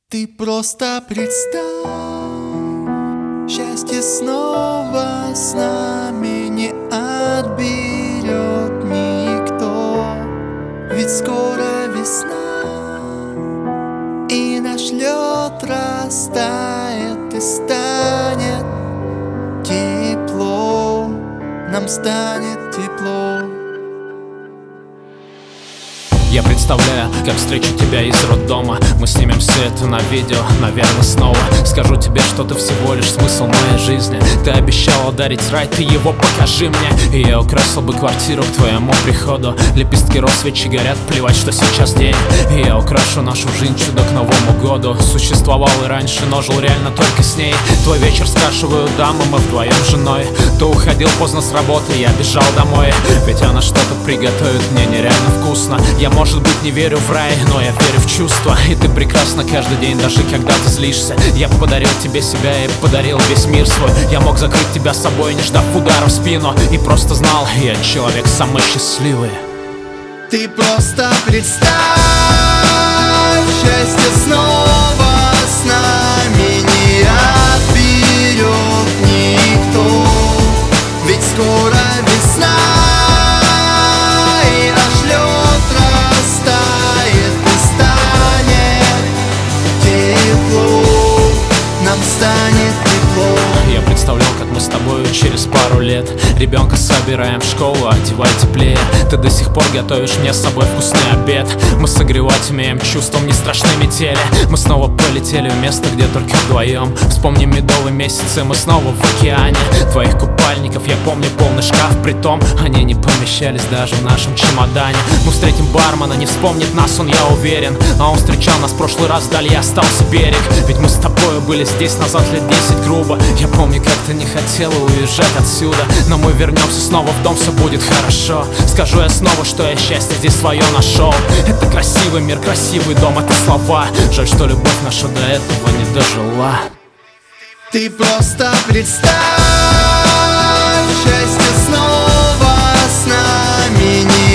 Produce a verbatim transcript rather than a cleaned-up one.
Ты просто представь, счастье снова с нами не отберет никто. Ведь скоро весна, и наш лед растает, и станет тепло, нам станет тепло. Я представляю, как встречу тебя из роддома. Мы снимем все это на видео, наверное, снова. Скажу тебе, что ты всего лишь смысл моей жизни. Ты обещала дарить рай, ты его покажи мне. И я украсил бы квартиру к твоему приходу. Лепестки роз, свечи горят, плевать, что сейчас день. И я украшу нашу жизнь чудо к Новому году. Существовал и раньше, но жил реально только с ней. Твой вечер скрашивают дамы, мы вдвоем с женой. Ты уходил поздно с работы, я бежал домой. Ведь она что-то приготовит мне нереально вкусно. Я, может быть, не верю в рай, но я верю в чувства. И ты прекрасна каждый день, даже когда ты злишься. Я подарил тебе себя и подарил весь мир свой. Я мог закрыть тебя собой, не ждав удара в спину. И просто знал, я человек самый счастливый. Ты просто представь, счастье снова с нами не отберет никто. Ведь скоро весна, и наш лед растает, и станет тепло, нам станет тепло. Я представлял, как мы с тобой через пару лет ребенка собираем в школу, одевай теплее. Ты до сих пор готовишь мне с собой вкусный обед. Мы согревать умеем, чувством не страшны метели. Мы снова полетели в место, где только вдвоем. Вспомни медовые месяцы, мы снова в океане. Твоих купальников я помню полный шкаф. Притом они не помещались даже в нашем чемодане. Мы встретим бармена, не вспомнит нас он, я уверен. А он встречал нас в прошлый раз, вдали остался берег. Ведь мы с тобой были здесь назад лет десять грубо. Я помню, как ты не хотела уезжать отсюда. Но мы вернемся снова в дом, все будет хорошо. Скажу я снова, что я счастье здесь свое нашел. Это красивый мир, красивый дом, это слова. Жаль, что любовь наша до этого не дожила. Ты просто представь, счастье снова с нами не